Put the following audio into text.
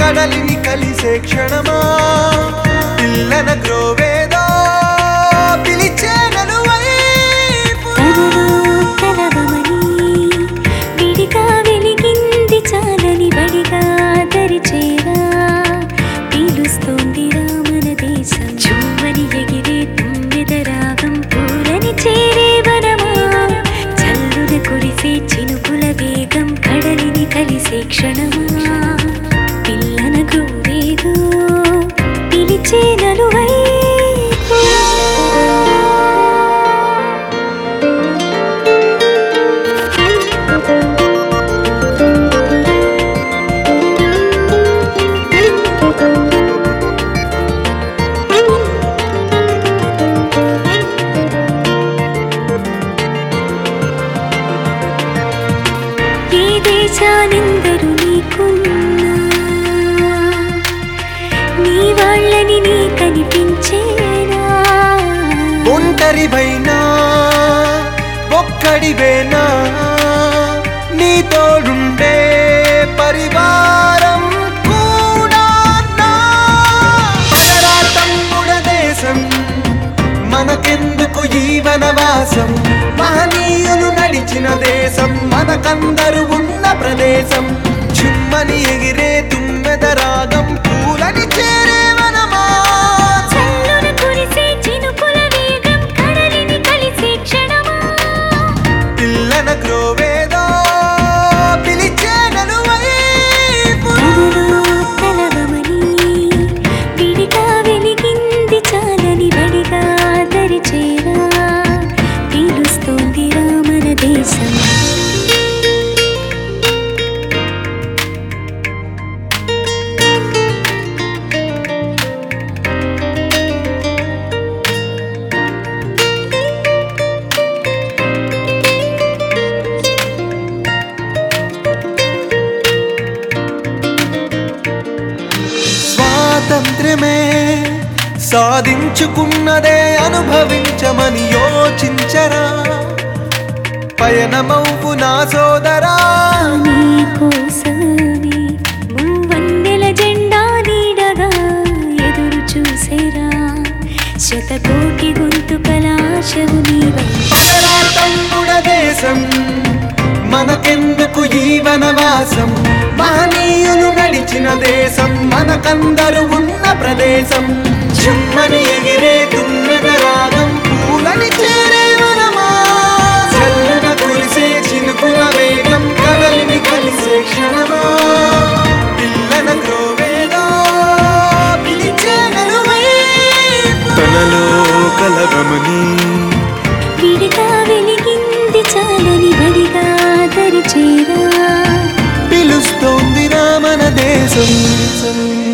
కడలిని కలిసే క్షణమా పిల్లన గ్రోవేదో పిలిచే నలువైపు కలవమని విడిగా వెలిగింది చాలని బడిగా దరిచేరా పీలుస్తోందిరా మన దేశం చుమ్మని ఎగిరే తుమ్మెదరాగం పూలని చేరే వనమా చల్లున కురిసే చినుకుల వేగం కడలిని కలిసే క్షణమా పిల్లన గ్రోవేదో పిలిచే నలువైపు ఏ దేశానిందరూ నీకున్నా నీ వాళ్ళని నీ కనిపించేనా ఒంటరివైనా ఒక్కడివేనా నీ తోడుండే పరివారం కూడా పదరా తమ్ముడ దేశం మనకెందుకు ఈ వనవాసం మహనీయులు నడిచిన దేశం మనకందరూ ఉన్న ప్రదేశం చుమ్మని ఎగిరే తుమ్మెదరాగం పూలని చేరే వనమా చల్లున కురిసే చినుకుల వేగం కడలిని కలిసే క్షణమా పిల్లన గ్రోవేదో పిలిచే నలువైపు కలవమని విడిగా వెలిగింది చాలని బడిగా దరిచేరా పీలుస్తోందిరా మన దేశం స్వాతంత్ర్యమే సాధించుకున్నదే అనుభవించమని యోచించరా పయనమౌపు నా సోదరా నీ కోసమే మూవన్నెల జెండా నీడగా ఎదురు చూసేరా శతకోటి గొంతుకల ఆశవు నీవై పదరా తమ్ముడ దేశం మనకెందుకు ఈ వనవాసం మహనీయులు నడిచిన దేశం మనకందరూ ఉన్న ప్రదేశం చుమ్మని ఎగిరే తుమ్మెదరాగం పూలని చేరే వనమా చల్లున కురిసే చినుకుల వేగం కడలిని కలిసే క్షణమా పిల్లన గ్రోవేదో పిలిచే నలువైపు తనలో కలవమని విడిగా వెలిగింది చాలని బడిగా దరిచేరా పిలుస్తోందిరా మన దేశం